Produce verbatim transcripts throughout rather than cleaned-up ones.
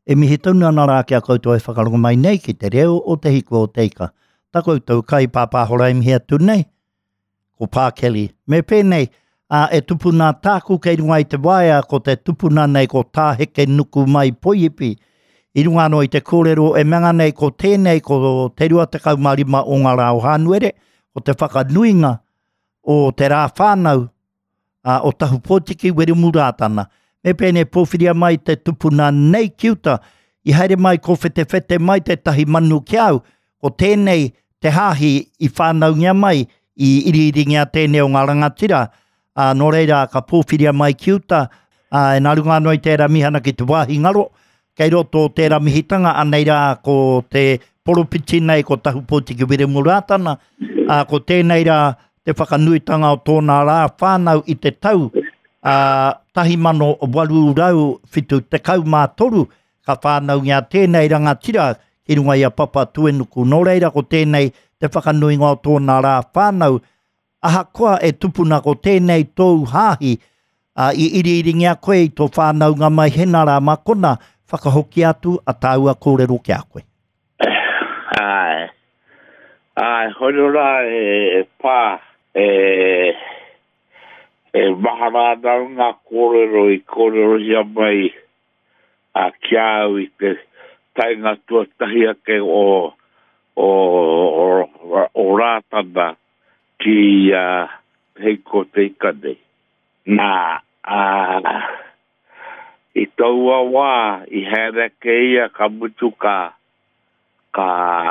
E mihi tauna nā rā kia koutou e whakarongo mai nei ki te reo o te hiko o teika. Tā koutou kai pāpāhora i mihi atu nei. Ko Pākeli. Me pēnei, uh, e tupuna tāku kei runga i te waia ko te tupuna nei ko tāheke nuku mai poiipi. I runga no i te kōrero e manga nei ko tēnei ko te rua te kaumarima o ngā rao hānuere, ko te whakanuinga o te rā whānau uh, o tahu pōtiki weri murātana. Me pēne pōwhiria mai te tupuna nei kiuta, i haere mai ko whete whete mai te tahi manu kiau, ko tēnei te hāhi i whānau ngia mai, i iriringia tēnei o ngā rangatira, uh, no reira ka pōwhiria mai kiuta, uh, e nā runga noi tērā mihana ki te wāhi ngaro, kei roto tērā mihitanga anei rā ko te poropiti nei ko tahu pōtiki wiri murātana, uh, ko tēnei rā te whakanuitanga o tōna rā whānau i te tau, Uh, tahi mano waru rau whitu te kau mā toru ka whānau ngā tēnei rangatira ki runga i a papa tuenuku. Nō reira ko tēnei te whakanuinga o tōna rā whānau. Aha koa e tupuna ko tēnei tōu hāhi uh, i iriringia koe i tō whānau ngā mai hena rā makona whakahoki atu a tāua kōrero ki a koe. Ai, ai, hoi rā e pā e... e mahara nau ngā kōrero i kōrero hia mai a kia au i te tainga tuatahi ake o, o, o, o rātana ki uh, heiko te ikane. Nā, uh, i taua wā, i here ke ia ka mutu ka, ka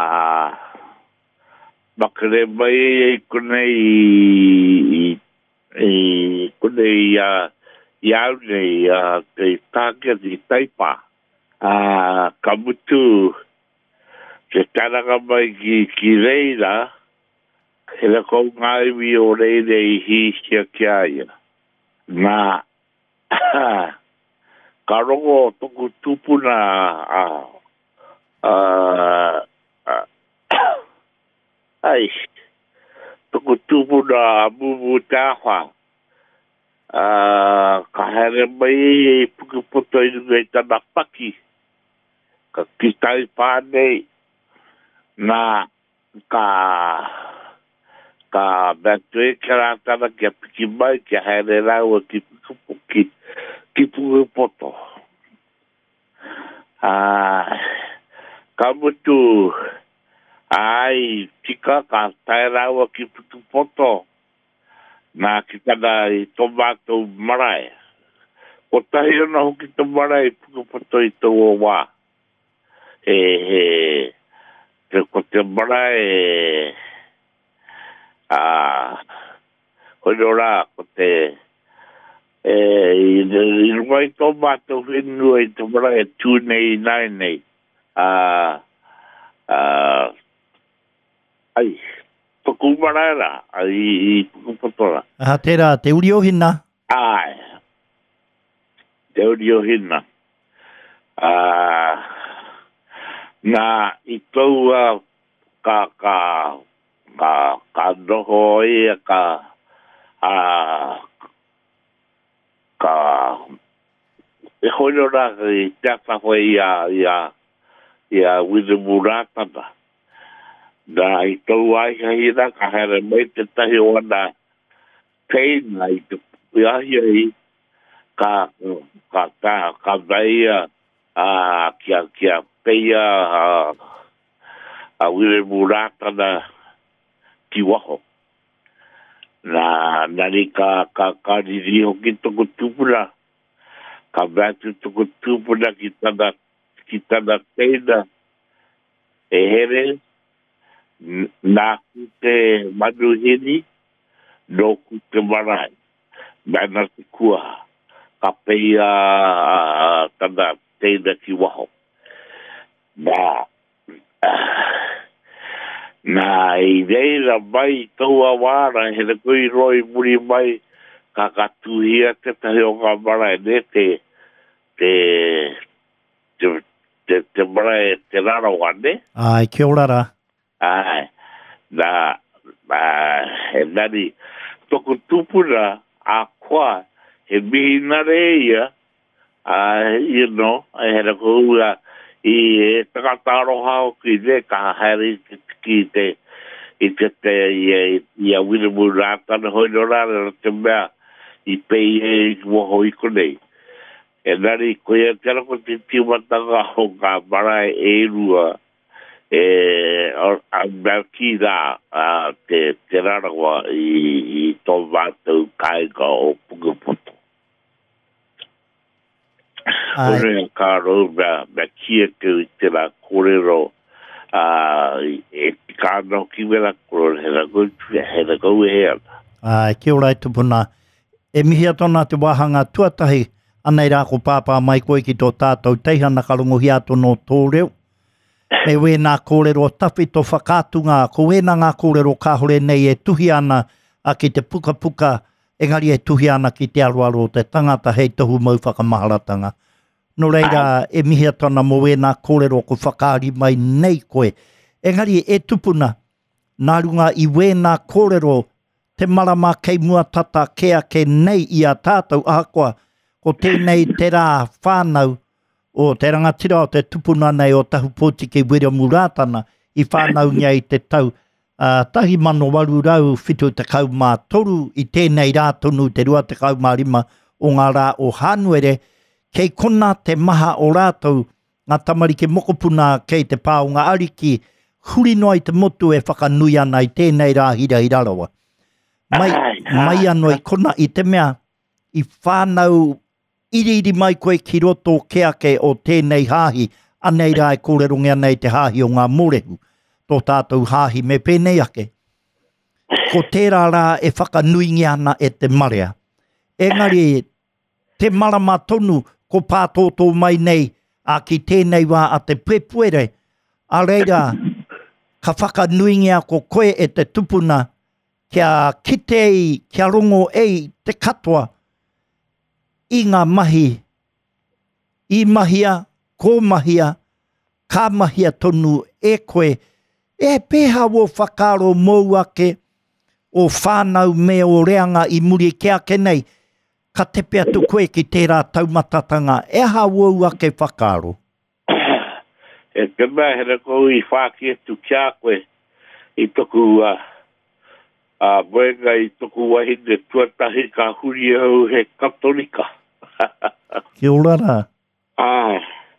makere mai e konei i, i e kone i a iau nei a te tākia ti taipa a ka mutu te taranga mai ki, ki reira he la kou ngaiwi o reire i hi sia kia ia nā ka rongo toku tupuna a a a ai toko tupuna a mumu tāwha. Uh, ka here mai e pukupoto i nunga i tana paki. Ka kitai pānei. Nā ka ka mātue karatana kia piki mai kia here raua ki pukupoki ki pukupoto. Uh, ka mutu ai, tika ka tae raua ki pukupoto. Nā ki tana i tomato marae. Ko tahi ona hoki to marae i pukupoto i tō o wā. He, he, te ko te marae e, a, hoi rā, ko te, e, i, i runga i tomato whenua i tō marae tūnei nai nei. A, a, ai, toku maraera, ai, i pukupotora. Aha, tērā, te uri o hina? Ai, te uri o hina. Uh, nā, i taua ka, ka, ka, ka noho ia, ka, uh, ka, e hoino rā, i teata hoi ia, ia, ia, wina muratana. Nā i tau ai hahira ka here mai te tahi o ana teina i te puiahi ai ka ka ka ka veia a kia kia peia a a wire muratana ki waho. Nā nari ka ka ka riri hoki toko tupuna ka vatu toko tupuna ki tana ki tana teina e here nā kute manuhini, nō kute marae. Nāna te kua, ka peia tana teina ki waho. Nā, nā i reira mai taua wāra, he na kui roi muri mai, ka katuhia te tahi o ngā marae, ne te, te, te, te, te marae te rara wane. Ai, kia ora rā. Ai, nā, nā, he nari, toko tupuna a koa, he mihi nare ia, Uh, you know, I had a go uh, I takataro hao ki te ka hari ki te I te te i i a wina mu rata na hoi no rara te mea I pei e woho I konei. E nari koe tera ko te tiumatanga ho ka marae e rua e a mea ki da te te rarawa I, I tō mātou kai ka o pungaputo. Hore ka ro mea mea kia te I te la korero e ka no ki mea korero he na kou he na kou e hea. Ai, kia ora e tupuna. E mihi atona te wahanga tuatahi anei rā ko pāpā mai koe ki tō tātou teihana ka rongo hiato no tō reo. Me we nā kōrero tawhi tō whakātunga, ko we nā ngā kōrero ka hore nei e tuhi ana a ki te puka puka, engari e tuhi ana ki te aroaro te tangata hei tohu mau whakamaharatanga. No reira, e mihi atona mo we nā kōrero ko whakaari mai nei koe. Engari e tupuna, nā runga I we nā kōrero te marama kei mua tata kea ke nei I a tātou ahakoa, ko tēnei te rā whānau o te rangatira o te tupuna nei o tahu pōti ke wera murātana I whānau ngai te tau uh, tahi mano waru rau whitu te kau mā toru I tēnei rā tonu te rua te kau mā rima o ngā rā o Hānuere, kei kona te maha o rātou ngā tamarike mokopuna kei te pāonga ariki, huri noai te motu e whakanui ana I tēnei rā hira hirarawa. Mai, mai anō I kona I te mea I whānau iriri mai koe ki roto keake o tēnei hāhi, anei rā e kōrerongia nei te hāhi o ngā morehu, tō tātou hāhi me pēnei ake. Ko tērā rā e whakanuingi ana e te marea. Engari, te marama tonu ko pātōtō mai nei a ki tēnei wā a te puepuere, a reira, ka whakanuingi a ko koe e te tupuna, kia kitei, kia rongo ei te katoa, I ngā mahi, I mahia, ko mahia, ka mahia tonu e koe, e pēha o whakaro mou ake o whānau me o reanga I muri ke ake nei, ka tepe atu koe ki tērā taumatatanga, e ha wau ake whakaro. E te mea hera kou I whāki atu kia koe, I toku a, a moenga I toku wahine tuatahi ka huri au he katolika. Kia ora rā. Ah,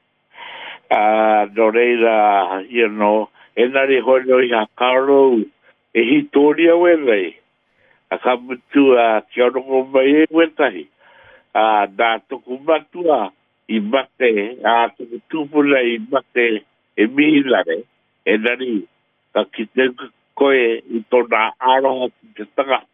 ah, no reira, you know, e nari hono I ha karo e hitoria wenei. A ka mutu a kia rongo mai e wetahi. Ah, nā toku matua I mate, a toku tupuna I mate e mihilare. E nari, ka kite koe I tōna aroha ki te tanga.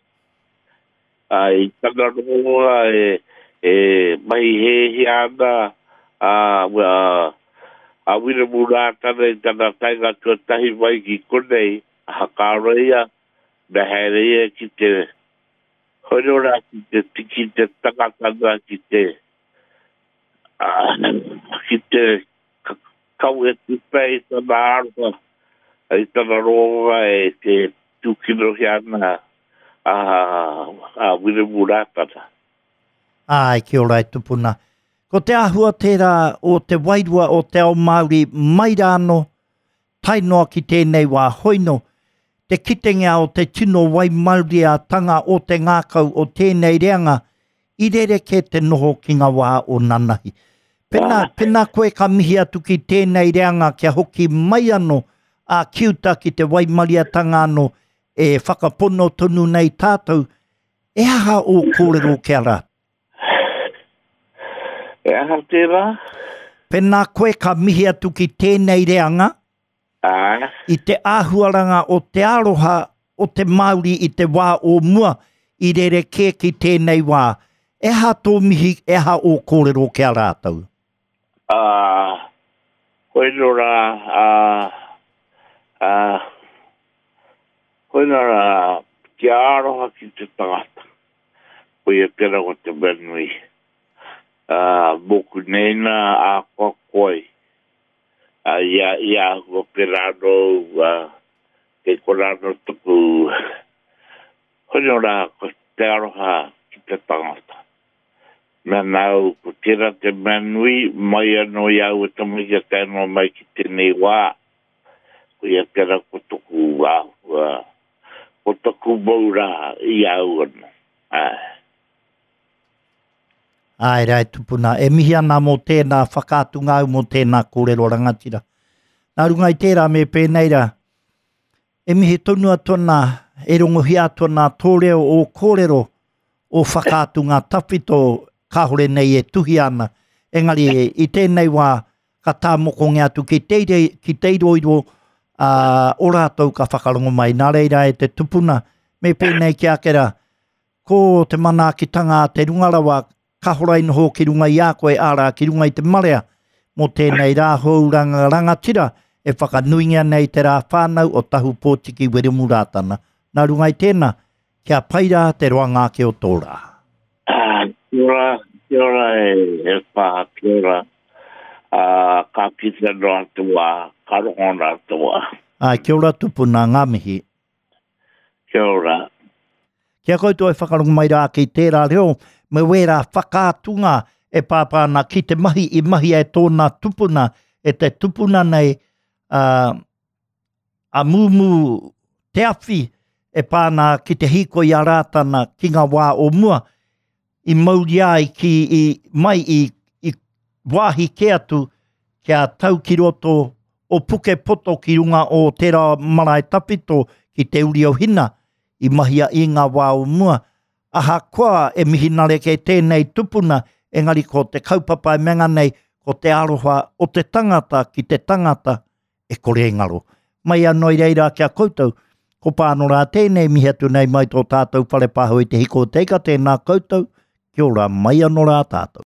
Ah, I tanga rongoa e e mai he he ana a a a wina murātana I tana tainga tuatahi mai ki konei a hakaroia na hereia ki te honora ki te tiki te tangatanga ki te ki te kau e tupei tana aroha I tana ronga e te tukino he ana a a wina murātana. Ai, kia ora e tupuna. Ko te ahua tērā o te wairua o te ao Māori mai rāno, tai noa ki tēnei wā hoino, te kitenga o te tino wai Māori a tanga o te ngākau o tēnei reanga, I rereke te noho ki ngā wā o nanahi. Pena, pena koe ka mihi atu ki tēnei reanga kia hoki mai ano a kiuta ki te wai Māori a tanga ano e whakapono tonu nei tātou, e aha o kōrero kia rā. E aha tērā? Pena koe ka mihi atu ki tēnei reanga, ah. I te āhuaranga o te aroha o te Māori I te wā o mua, I rere ke ki tēnei wā. E ha tō mihi, e ha o kōrero kia rātau? Ah, koe no rā, ah, ah, koe no rā, ki aroha ki te tangata. Koe e pera o te menui. Uh, moku neina a kokoi a uh, ia ia ko perano uh, ke korano tuku honora ko te aroha ki te tangata Mea nau, ko tira te manui, mai ano iau e tamu ia tēnō mai ki tēnei wā. Ko ia tera ko tuku wā, ko tuku maura iau ano. Ai rai tupuna, e mihi ana mō tēnā whakātunga au mō tēnā kōrero rangatira. Nā rungai tērā me pēneira, e mihi tonua tona, e rongohia tona tōreo o kōrero o whakātunga tawhito kahore nei e tuhi ana. Engari i tēnei wā ka tā mokongi atu ki teire, ki teiroiro uh, o rātou ka whakarongo mai. Nā reira e te tupuna me pēnei ki akera ko te mana ki tanga te rungarawa kahorai noho ki runga i a koe ārā ki runga i te marea mo tēnei rāhou ranga rangatira e whakanuingia nei te rā whānau o tahu pōtiki Weremu Rātana. Nā runga i tēnā, kia paira te roanga ke o tōra. Ah, kia ora, kia ora e, e wha, kia ora. Uh, ka pita no atua, ka rongo no atua. Ai, kia ora tupuna ngā mihi. Kia ora. Kia koutou e whakarongo mai rā ki tērā reo, me wera whakātunga e pāpāna ki te mahi i mahi e tōna tupuna, e te tupuna nei uh, a mūmu te awhi e pāna ki te hiko i a Rātana ki ngā wā o mua, i mauri ai ki i mai i, i wāhi ke atu kia tau ki roto o puke poto ki runga o tērā marae tapito ki te uri o hina i mahia i ngā wā o mua. Aha koa e mihi nare ke tēnei tupuna, engari ko te kaupapa e menga nei, ko te aroha o te tangata ki te tangata e kore ngaro. Mai anō i reira kia koutou, ko pāno rā tēnei mihi atu nei mai tō tātou whare pāho i te hiko teika tēnā koutou, kia ora mai anō rā tātou.